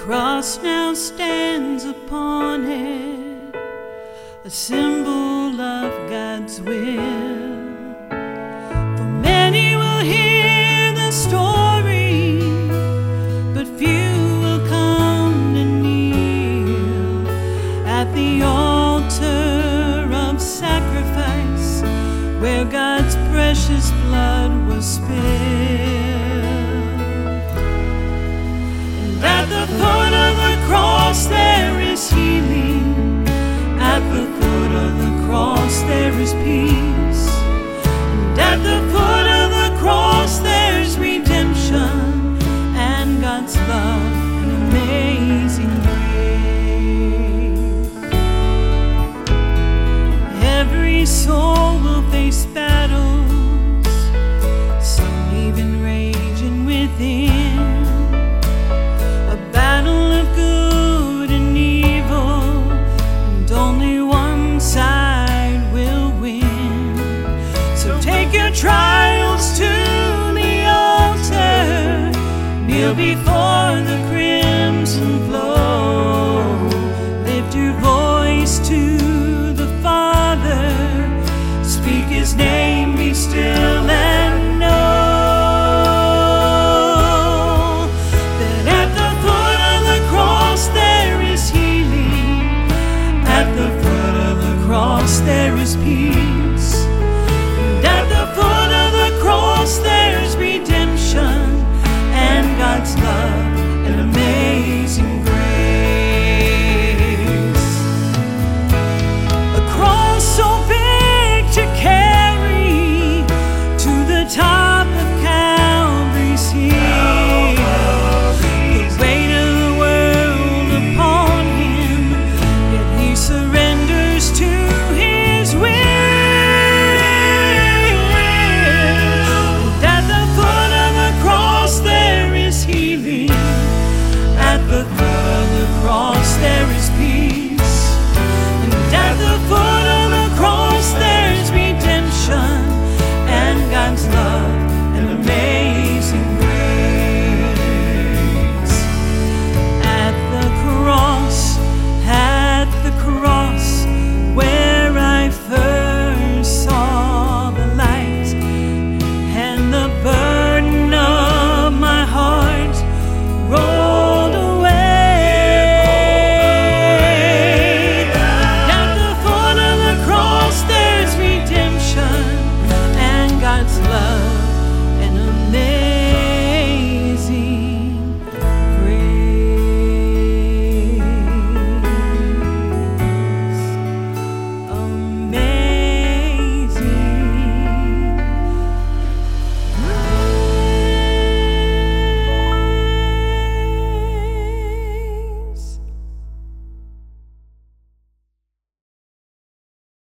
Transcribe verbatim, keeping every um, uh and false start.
cross now stands upon it, a symbol of God's will. For many will hear the story, but few will come to kneel at the altar of sacrifice where God's precious blood was spilled. At the foot of the cross there is healing. At the foot of the cross there is peace. And at the foot of the cross there's redemption and God's love and amazing grace. Every soul will face back